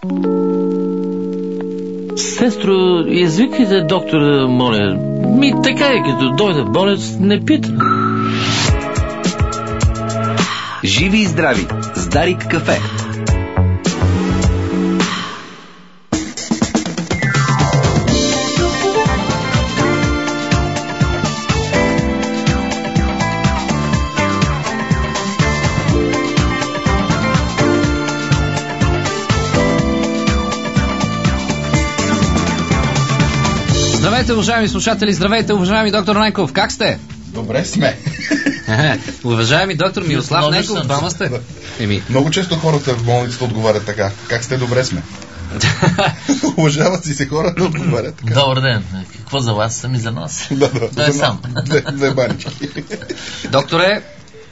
Сестро, извикайте доктора, моля. Така е, като дойде болец, не пита. Живи и здрави с Дарик кафе. Здравейте, уважаеми слушатели, здравейте, уважаеми доктор Ненков, как сте? Добре сме. Уважаеми доктор Мирослав Ненков, двама сте? Много често хората в болницата отговарят така. Как сте, добре сме. Уважават си се хората, отговарят така. Добър ден. Какво за вас, сами за нас? Да, сам. Две банички. Докторе,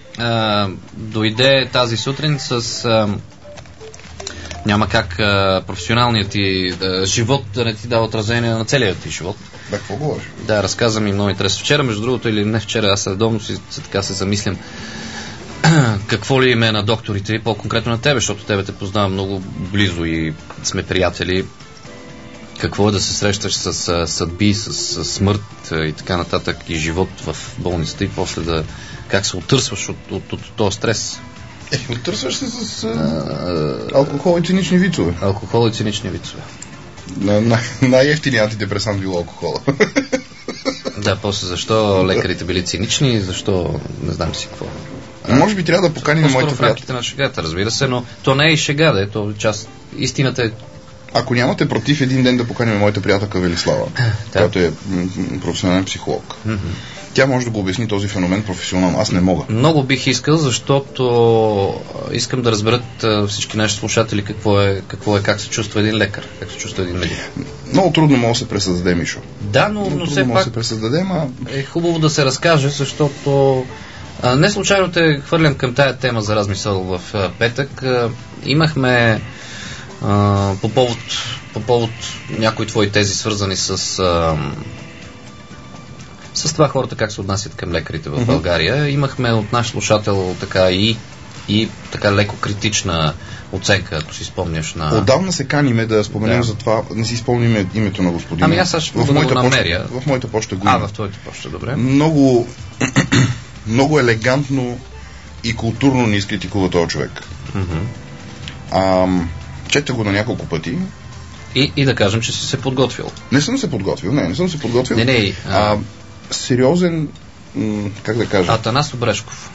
дойде тази сутрин с... няма как професионалният ти живот да не ти дава отражение на целият ти живот. Да, какво говориш? Да, разказа ми много интересно. Вчера, между другото, или не вчера, аз редовно така се замислям какво ли им е на докторите и по-конкретно на тебе, защото тебе те познавам много близо и сме приятели. Какво е да се срещаш с съдби, с смърт и така нататък и живот в болницата и после как се отърсваш от този стрес. Оттърсваш се с алкохол и цинични вицове. Алкохол и цинични вицове. Най-ефтиният антидепресант бил алкохола. Да, после защо лекарите били цинични, защо не знам си какво. Може би трябва да поканим моите приятели. В рамките на шегата, разбира се, но то не е и шега, да е, то част. Истината е... Ако нямате против един ден да поканим моята приятелка Велислава, която е професионален психолог, тя може да го обясни този феномен професионално. Аз не мога. Много бих искал, защото искам да разберат всички наши слушатели как се чувства един лекар, как се чувства един медик. Много трудно може да се пресъздаде, Мишо. Да, но все пак се пресъздаде, е хубаво да се разкаже, защото не случайно те хвърлям към тая тема за размисъл в петък. Имахме по повод някои твои тези, свързани с това хората как се отнасят към лекарите в България. Имахме от наш слушател така и така леко критична оценка, ако си спомняш на... Отдавна се каниме да споменем за това, не си спомним името на господина. Ами аз ще да го намеря. В моята почта го има. В твоята почта, добре. Много елегантно и културно ни изкритикува този човек. Чета го на няколко пъти. И да кажем, че си се подготвил. Не съм се подготвил. Сериозен, как да кажа? Атанас Обрешков.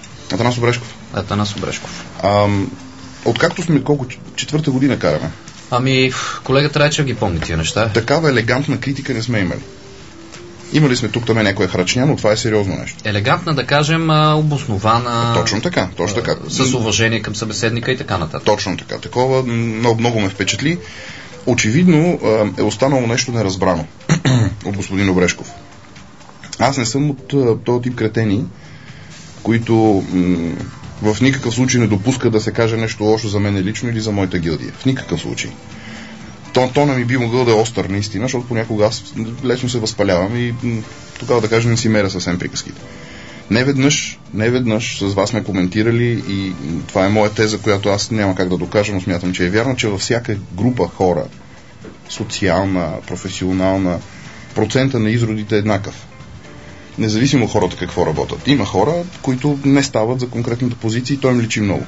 Откакто сме четвърта година караме. Ами, колегата Райчев ги помни тия неща. Такава елегантна критика не сме имали. Имали сме тук-там някоя храчня, но това е сериозно нещо. Елегантна, да кажем, обоснована. Точно така. С уважение към събеседника и така нататък. Точно така. Такова много ме впечатли. Очевидно е останало нещо неразбрано от господин Обрешков. Аз не съм от този тип кретени, които в никакъв случай не допускат да се каже нещо лошо за мен лично или за моята гилдия. В никакъв случай. Тона ми би могъл да е остър наистина, защото понякога аз лесно се възпалявам и тогава да кажем не си меря съвсем приказките. Неведнъж с вас сме коментирали и това е моя теза, която аз няма как да докажа, но смятам, че е вярна, че във всяка група хора, социална, професионална, процента на изродите е еднакъв. Независимо хората какво работят. Има хора, които не стават за конкретната позиция и той им личи много.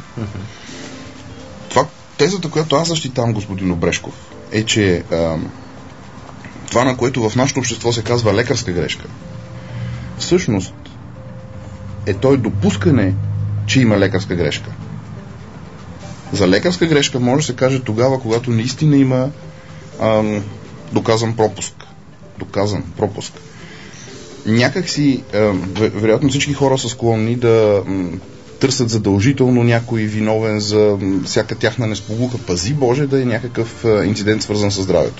Тезата, която аз защитавам, господин Обрешков, е, че това, на което в нашето общество се казва лекарска грешка, всъщност е той допускане, че има лекарска грешка. За лекарска грешка може да се каже тогава, когато наистина има доказан пропуск. Някак си, вероятно всички хора са склонни да търсят задължително някой виновен за всяка тяхна несполука. Пази Боже да е някакъв инцидент свързан с здравето.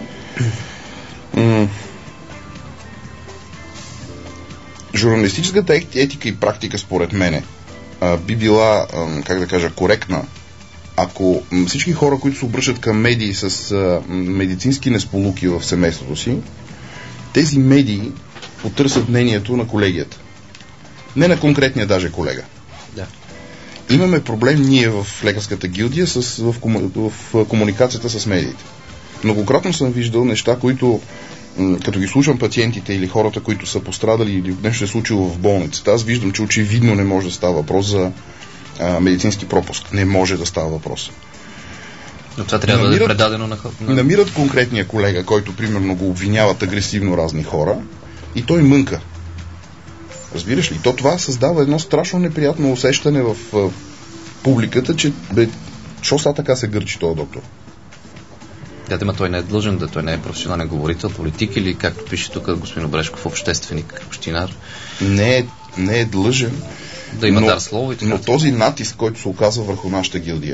Журналистическата етика и практика, според мене, би била, как да кажа, коректна, ако всички хора, които се обръщат към медии с медицински несполуки в семейството си, тези медии потърсят мнението на колегията. Не на конкретния даже колега. Да. имаме проблем ние в лекарската гилдия в комуникацията с медиите. Многократно съм виждал неща, които като ги слушам пациентите или хората, които са пострадали или нещо се е случило в болницата, аз виждам, че очевидно не може да става въпрос за медицински пропуск. Не може да става въпрос. Но това трябва да бъде предадено на... Намират конкретния колега, който примерно го обвиняват агресивно разни хора и той мънка. Разбираш ли? Това създава едно страшно неприятно усещане в публиката, че що са така се гърчи този доктор? Да, той не е длъжен да, той не е професионален говорител, политик или, както пише тук господин Обрешков, общественик, общинар. Не е длъжен. Да има дар слово и така. Но този натиск, който се оказва върху нашата гилдия,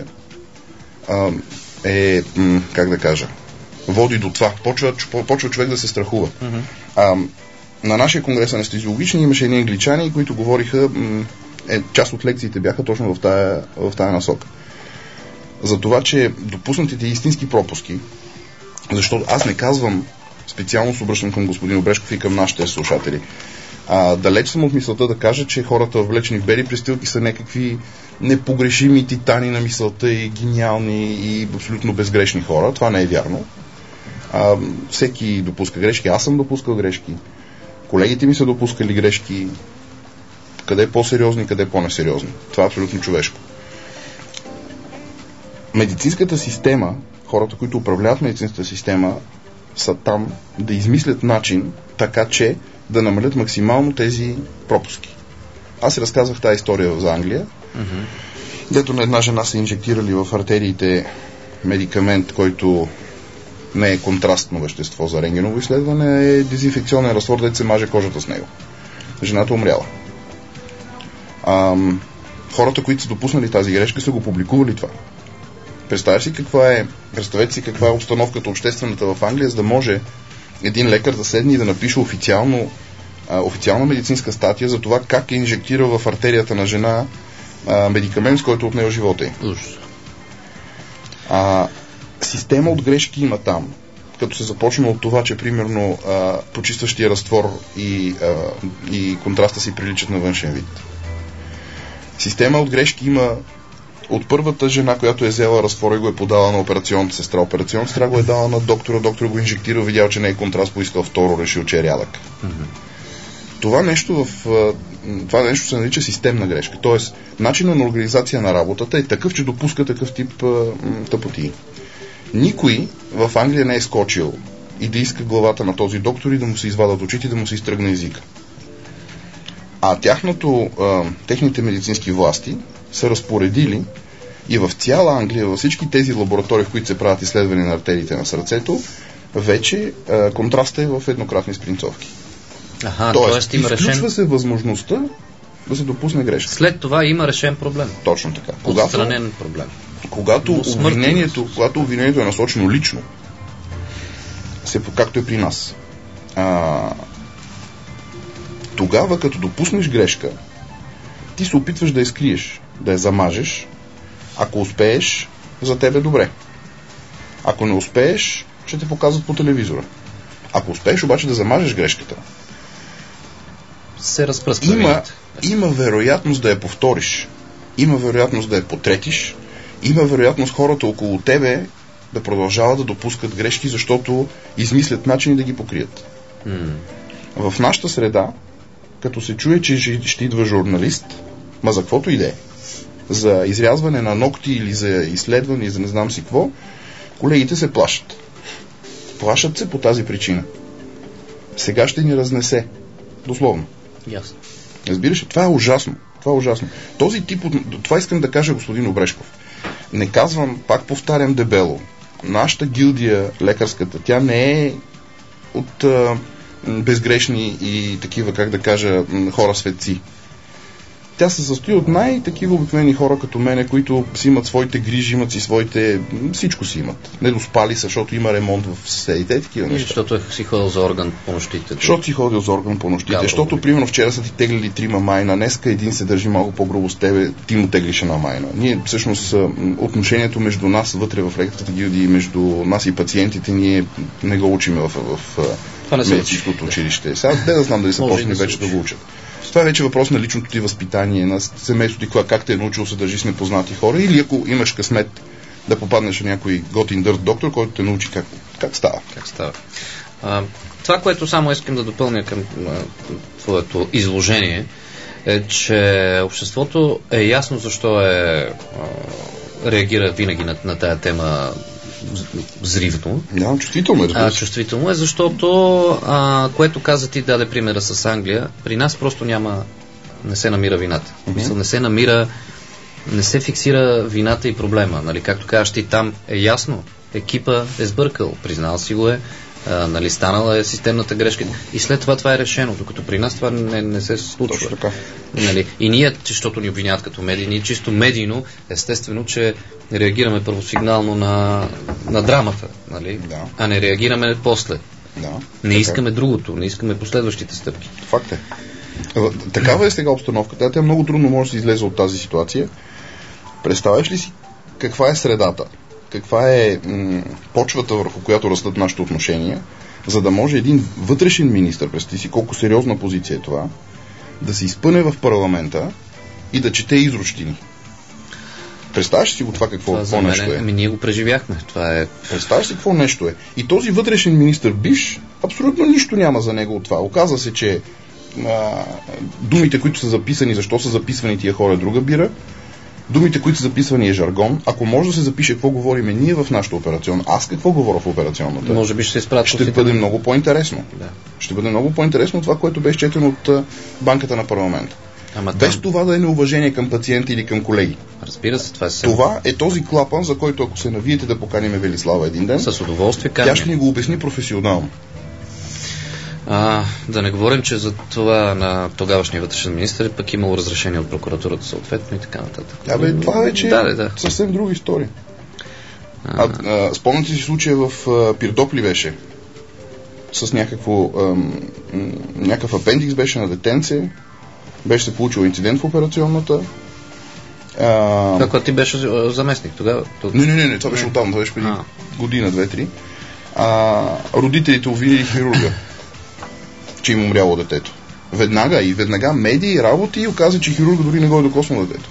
как да кажа, води до това. Почва човек да се страхува. На нашия конгрес анестезиологични имаше едни англичани, които говориха, част от лекциите бяха точно в тая насока. За това, че допуснатите истински пропуски, защото аз не казвам, специално се обръщам към господин Обрешков и към нашите слушатели, далеч съм от мисълта да кажа, че хората влечени в бели престилки са някакви непогрешими титани на мисълта и гениални и абсолютно безгрешни хора. Това не е вярно. Всеки допуска грешки. Аз съм допускал грешки. Колегите ми са допускали грешки. Къде по-сериозни, къде по-несериозни. Това е абсолютно човешко. Медицинската система, хората, които управляват медицинската система, са там да измислят начин, така че да намалят максимално тези пропуски. Аз разказвах тази история за Англия, дето на една жена са инжектирали в артериите медикамент, който не е контрастно вещество за рентгеново изследване, е дезинфекционен разтвор, дето се маже кожата с него. Жената умряла. Хората, които са допуснали тази грешка, са го публикували това. Представете си каква е обстановката обществената в Англия, за да може един лекар да седне и да напише официална медицинска статия за това как е инжектирал в артерията на жена медикамент, с който отнел живота й. Система от грешки има там, като се започна от това, че примерно почистващия разтвор и контраста си приличат на външен вид. Система от грешки има от първата жена, която е взела разтвора и го е подала на операционната сестра. Операционната сестра го е дала на доктора, доктор го инжектирал, видял, че не е контраст, поискал второ, решил, че е рядък. Това нещо се нарича системна грешка. Тоест, начинът на организация на работата е такъв, че допуска такъв тип тъпотии. Никой в Англия не е скочил и да иска главата на този доктор и да му се извадат очите и да му се изтръгне езика. А техните медицински власти са разпоредили и в цяла Англия, във всички тези лаборатории, в които се правят изследвания на артериите на сърцето, вече контрастът е в еднократни спринцовки. Тоест изключва се възможността да се допусне грешка. След това има решен проблем. Точно така. Отстранен проблем. Когато обвинението е насочено лично, както е при нас, тогава, като допуснеш грешка, ти се опитваш да я скриеш, да я замажеш. Ако успееш, за тебе добре. Ако не успееш, ще те показват по телевизора. Ако успееш обаче да замажеш грешката, се разпръсква. Има вероятност да я повториш. Има вероятност да я потретиш. Има вероятност хората около тебе да продължават да допускат грешки, защото измислят начини да ги покрият. В нашата среда, като се чуе, че ще идва журналист, за каквото и да е, за изрязване на ногти или за изследване и за не знам си какво, колегите се плашат. Плашат се по тази причина. Сега ще ни разнесе. Дословно. Ясно. Разбираш ли? Това е ужасно. Този тип това искам да кажа, господин Обрешков. Не казвам, пак повтарям дебело. Нашата гилдия, лекарската, тя не е от безгрешни и такива, как да кажа, хора светци. Тя се състои от най-такива обикновени хора като мене, които си имат своите грижи, имат си своите... Всичко си имат. Не доспали са, защото има ремонт в съседите, такива неща. Защото си ходил за орган по нощите. Защото, примерно, вчера са ти теглили 3 майна, днеска един се държи малко по-грубо с тебе, ти му теглиш една майна. Ние, всъщност, отношението между нас вътре в лекарската гилдия и между нас и пациентите, ние не го учим в Това не се медицинското училище. Сега не да знам дали са почнали вече да го учат. Това е вече въпрос на личното ти възпитание, на семейството ти, как те е научил се държи с непознати хора, или ако имаш късмет да попаднеш на някой готин дърт доктор, който те научи как става. Как става. Това, което само искам да допълня към твоето изложение, е, че обществото е ясно защо реагира винаги на тая тема взривно. Да, чувствително е. Чувствително е, защото, което каза ти, даде примера с Англия, при нас просто не се намира вината. Не се фиксира вината и проблема. Нали? Както кажеш ти, там е ясно. Екипа е сбъркал, признал си го е, нали, станала е системната грешка и след това е решено, докато при нас това не се случва. Точно така. Нали? И ние, защото ни обвиняват като медии, ние чисто медийно, естествено, че реагираме първосигнално на драмата, нали? Да. А не реагираме после. Да. Не искаме другото, не искаме последващите стъпки. Факт е. Такава е сега обстановката. Тя много трудно може да се излезе от тази ситуация. Представяш ли си каква е средата? Каква е почвата, върху която растат нашите отношения, за да може един вътрешен министър, представи си колко сериозна позиция е това, да се изпъне в парламента и да чете изручтини. Представяш си го това какво нещо е? Ние го преживяхме. Представяш си какво нещо е? И този вътрешен министър бивш, абсолютно нищо няма за него от това. Оказва се, че думите, които са записани, защо са записвани тия хора, друга бира. Думите, които са записвани, е жаргон. Ако може да се запише какво говориме ние в нашата операционна, аз какво говоря в операционната, може би ще бъде много по-интересно. Да. Ще бъде много по-интересно това, което беше четено от банката на парламента. Без това да е неуважение към пациенти или към колеги. Разбира се, това е Това е този клапан, за който ако се навиете да поканим Велислава един ден, с удоволствие тя ще ни го обясни професионално. Да не говорим, че за това на тогавашния вътрешен министър пък имало разрешение от прокуратурата съответно и така нататък. Това вече е съвсем друга история. Спомняте си случая в Пирдопли беше с някакъв апендикс беше на детенце, беше се получил инцидент в операционната. Това, когато ти беше заместник тогава? Не, това беше оттам, това беше преди година, 2-3. Родителите обвинили хирурга, че им умряло детето. Веднага медии, работи и оказа, че хирурга дори не го е докоснал детето.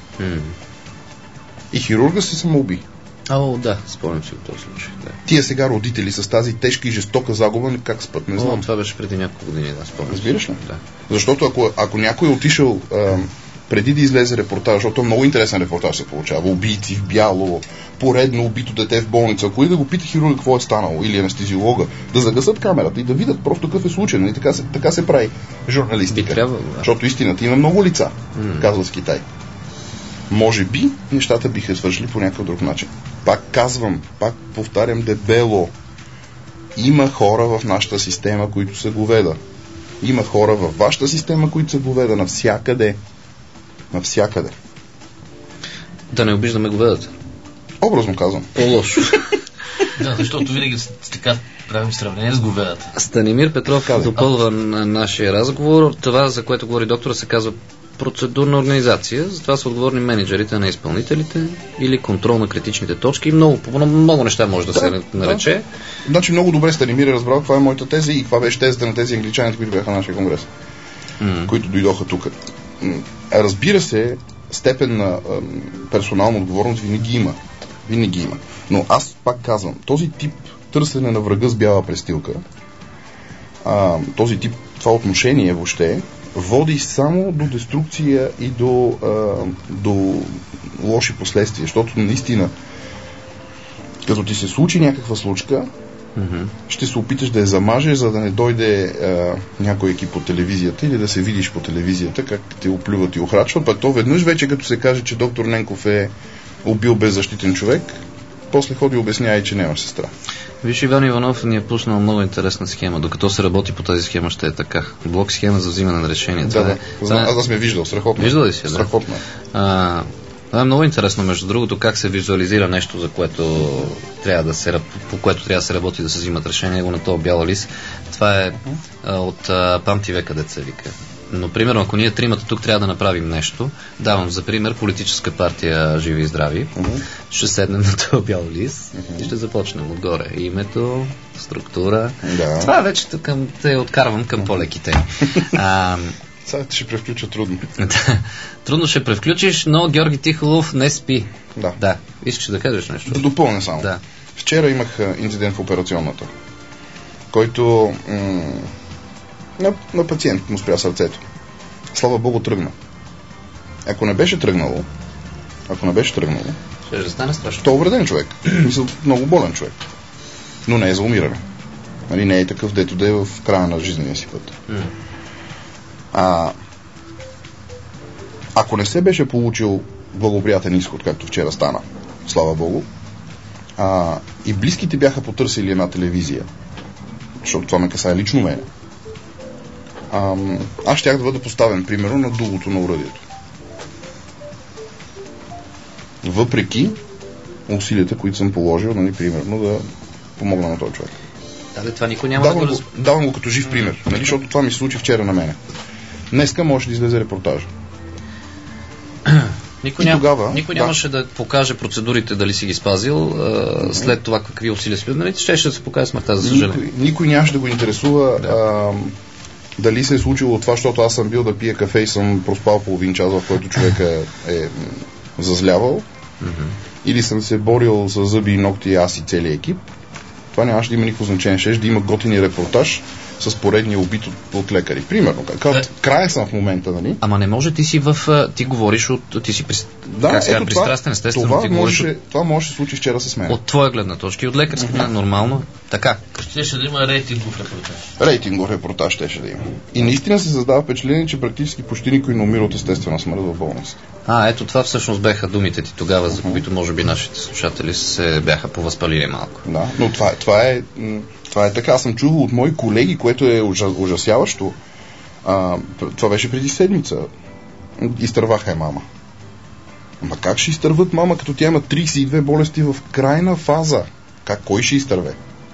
И хирурга се самоуби. Да, спомням си от този случай. Да. Тия сега родители с тази тежка и жестока загуба, как спът, не знам. Това беше преди няколко години, спомням. Разбираш ли? Да. Защото ако някой е отишъл преди да излезе репортаж, защото много интересен репортаж се получава, убийци в бяло, поредно убито дете в болница, ако и да го пита хирурга какво е станало, или анестезиолога, да загасат камерата и да видят просто какъв е случай. Нали? Така се прави журналистика. Защото истината има много лица, казва с Китай. Може би нещата биха свършили по някакъв друг начин. Пак повтарям дебело. Има хора в нашата система, които са говеда. Има хора във вашата система, които са говеда навсякъде. Навсякъде. Да не обиждаме говедата. Образно казвам. По-лошо. Да, защото винаги така правим сравнение с говедата. Станимир Петров допълва на нашия разговор. Това, за което говори доктора, се казва процедурна организация. За това са отговорни менеджерите на изпълнителите или контрол на критичните точки. Много неща може да се нарече. Значи много добре Станимир разбрал каква е моята теза и каква беше тезата на тези англичани, които бяха на нашия конгрес, които дойдоха тук. Разбира се, степен на персонална отговорност винаги има. Но аз пак казвам, този тип търсене на врага с бяла престилка, този тип това отношение въобще води само до деструкция и до лоши последствия, защото наистина като ти се случи някаква случка, ще се опиташ да я замажеш, за да не дойде някой екип по телевизията или да се видиш по телевизията как те оплюват и охрачват, пък то веднъж вече като се каже, че доктор Ненков е убил беззащитен човек, после ходи и обяснява, че няма сестра. Виж, Иван Иванов ни е пуснал много интересна схема. Докато се работи по тази схема, ще е така. Блок схема за взимане на решения. Аз ме виждал, страхотно. Виждал ли си? Страхотно. Това е много интересно, между другото, как се визуализира нещо, по което трябва да се работи, да се взимат решения, го на този бял лист. Това е от памти века, деца вика. Но, примерно, ако ние тримата тук трябва да направим нещо, давам за пример политическа партия Живи и здрави, ще седнем на този бял лист и ще започнем отгоре. Името, структура. Да. Това вече те откарвам към по-леките. Сега ще превключа трудно. Трудно ще превключиш, но Георги Тихолов не спи. Да. Искаш да кажеш нещо? Да допълня само. Да. Вчера имах инцидент в операционната, който на пациент му спря сърцето. Слава Богу, тръгна. Ако не беше тръгнало, ще стане страшно. то е увреден човек. Мисля, много болен човек. Но не е за умиране. Нали, не е такъв, дето да е в края на жизнения си път. Ако не се беше получил благоприятен изход, както вчера стана, слава Богу, и близките бяха потърсили една телевизия, защото това ме касае лично мене, аз щях да бъда поставен, примерно, на дулото на оръдието. Въпреки усилията, които съм положил, нали, примерно, да помогна на този човек. Това никой няма давам го като жив пример, нали, защото това ми се случи вчера на мене. Днеска може да излезе репортажа. Никой нямаше да покаже процедурите дали си ги спазил, след това какви усилия си. Нали, ще да се покаже смъртта, за съжаление. Никой нямаше да го интересува дали се е случило това, защото аз съм бил да пия кафе и съм проспал половин час, в който човека е зазлявал, или съм се борил с зъби и ногти, аз и целият екип. Това нямаше да има никакво значение. Ще да има готини репортаж с поредния убит от лекари. Примерно, края съм в момента, нали? Ама не може, ти говориш ти си пристрастен, естествено. Това може да се случи вчера с мен. От твоя гледна точка и от лекарска, нормално. Така. Щеше да има рейтингов репортаж. Рейтингов репортаж щеше да има. И наистина се създава впечатление, че практически почти никой не умира от естествена смърт в болницата. Ето това всъщност беха думите ти тогава, за които може би нашите слушатели се бяха повъзпалили малко. Да, но това е така. Аз съм чувал от мои колеги, което е ужасяващо. Това беше преди седмица. Изтърваха мама. Ама как ще изтърват мама, като тя има 32 болести в крайна фаза? Кой ще изтърве?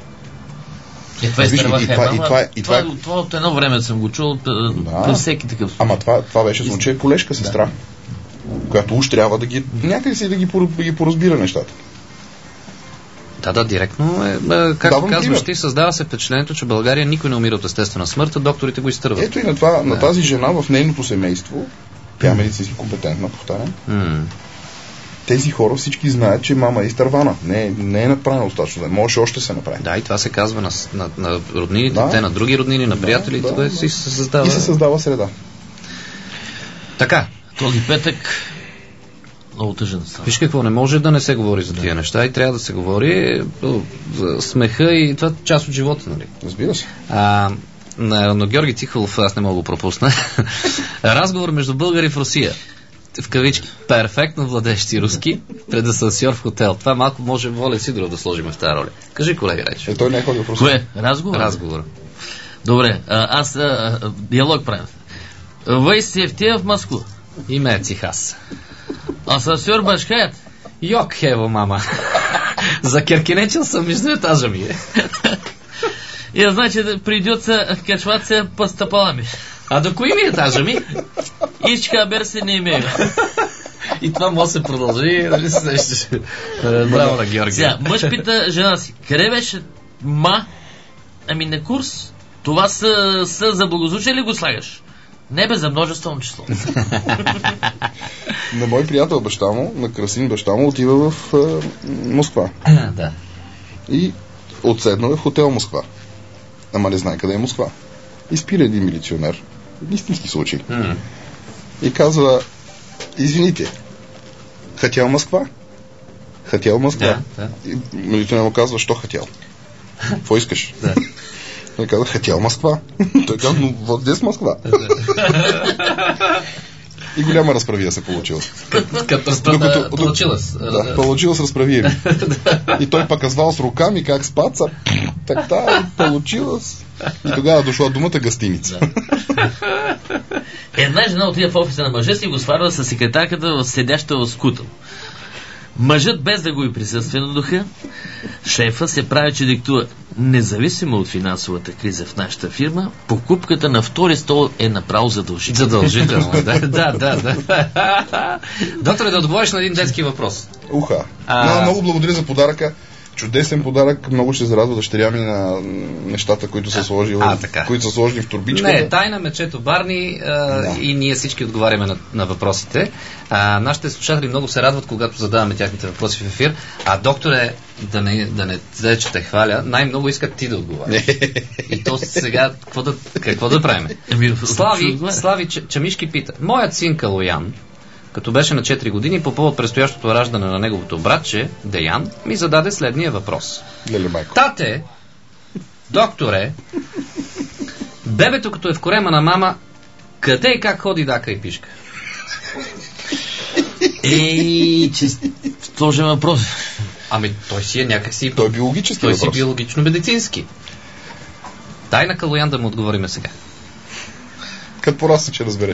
Това от едно време съм го чул, при всеки такъв случай. Ама това беше случай колежка сестра, която уж трябва да ги някъде си да ги поразбира нещата. Да, директно както казваш ти, създава се впечатлението, че България никой не умира от естествена смърт, а докторите го изтърват. Ето и на тази жена в нейното семейство, тя е медицински компетентна, повтарям. Тези хора всички знаят, че мама е изтървана. Не е направена достатъчно. Може още да се направи. Да, и това се казва на роднините, те на други роднини, на приятели, това се създава. И се създава среда. Така. Този петък много тъжен става. Виж какво, не може да не се говори за тия неща и трябва да се говори за смеха и това част от живота, нали? Разбира се. Но Георги Тихолов, аз не мога да го пропусна. Разговор между българи в Русия. В кавички, перфектно владещи руски пред асансьор в хотел. Това малко може Волен Сидоров да сложим в тази роля. Кажи, колега, рече. Той не е ходил в Русия. Кое? Разговор? Добре, аз диалог правим. Вы сте в Москву? Име е Цихас. Асансьор башкает? Йок, хево, мама. Закеркенечил съм между етажами. И значит, придется качваться по стъпалами. А до кои ми етажами? Ичка берси не имею. И това може да се продължи, нали се сещаш? Браво на Георги. Сега, мъж пита жена си, къде беше Ами на курс. Това са за благозвучие ли го слагаш? Не бе, за множествено число. На мой приятел баща му, на Красин баща му, отива в Москва. Да. И отседнал в хотел Москва. Ама не знае къде е Москва. И спира един милиционер. Истински случай. И казва, извините, хотел Москва? Хотел Москва. Да. И милиционер му казва, що хотел? Какво искаш? Да. Той казва, хотел Москва. Той казва, но вот здесь Москва. И голяма разправия се получила. Получилась. Да, получилась разправия. И той пък казвал с руками как спаца. Така, получилась. И тогава дошла думата гостиница. Една жена отида в офиса на мъжа си и го сварва с секретарката, седяща в скутъл. Мъжът, без да го и присъствие на духа, шефа се прави, че диктува. Независимо от финансовата криза в нашата фирма, покупката на втори стол е направо задължително. Задължително, да. Докторе, да отговориш на един детски въпрос. Много благодаря за подаръка. Чудесен подарък. Много ще зарадва дъщеря ми на нещата, които са сложени в турбичката. Не, тайна мечето Барни и ние всички отговаряме на въпросите. Нашите слушатели много се радват, когато задаваме тяхните въпроси в ефир. Докторе, да не че те хваля, най-много искат ти да отговаряш. И то сега, какво да правим? Слави Чамишки пита. Моят син Калоян, като беше на 4 години, по повод предстоящото раждане на неговото братче, Деян, ми зададе следния въпрос. Тате, докторе, бебето като е в корема на мама, къде и как ходи дака и пишка? Че сложен въпрос. Той си е някакси... Той е биологически въпрос. Той си биологично-медицински. Дай на Калоян да му отговориме сега. Като порасна, че разбереш.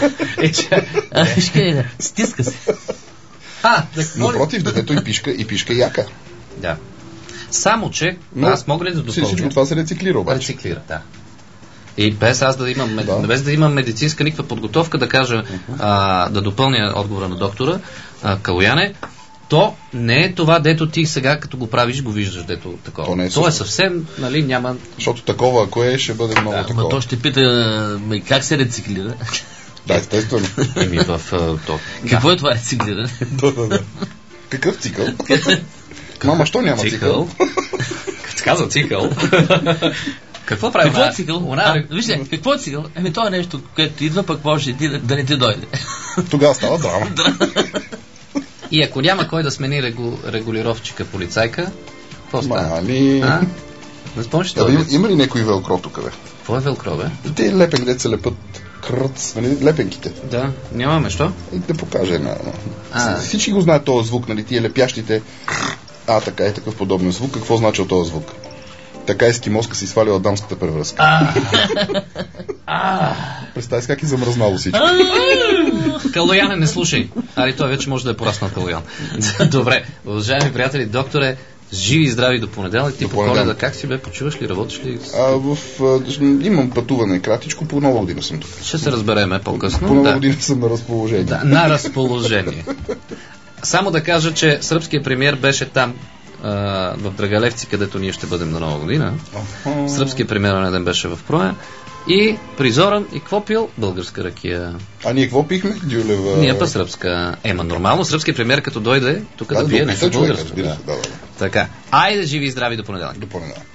Стиска се. Напротив, детето и пишка яка. Да. Само, че аз мога ли да допълня? Всичко това се рециклира обаче. Рециклира, да. И без аз без да имам медицинска никаква подготовка, да кажа, да допълня отговора на доктора Калояне, то не е това, дето ти сега, като го правиш, го виждаш, дето такова. То е съвсем, няма... Защото такова, ако ще бъде много такова. Но то ще пита, как се рециклира? Да, естествено. Какво е това рециклиране? Да. Какъв цикъл? Мама, що няма цикъл? Като каза цикъл... Какво прави? Какво е цикъл? Вижте, какво е цикъл? То е нещо, което идва, пък може да не ти дойде. Тогава става драма. И ако няма кой да смени регулировчика полицайка, какво става? Не спомниш това? Има ли някой велкро тук, бе? Какво е велкро, бе? Те лепен, дето се лепат кръц, лепенките. Да, нямаме, що? Да покаже всички го знаят този звук, тия лепящите. Така е такъв подобен звук. Какво значи този звук? Така ескимоска си свалила дамската превръзка. Представи си как и замръзнало всичко. Калояне, не слушай. Той вече може да е пораснал Калоян. Добре, уважаеми приятели, докторе, живи и здрави до понеделник. Ти по Коледа как си бе? Почуваш ли? Работиш ли? Имам пътуване кратичко, по Нова година съм тук. Ще се разбереме по-късно. По Нова година съм на разположение. Да, на разположение. Само да кажа, че сръбският премиер беше там, в Драгалевци, където ние ще бъдем на Нова година. Сръбският премиер на ден беше в Проя. И призоран, и какво пил? Българска ракия. Ние какво пихме? Дюлева... Ние па сръбска. Нормално, сръбският премиер като дойде, тук да пие нещо българско. Да. Така. Айде, живи и здрави до понеделник. До понеделник.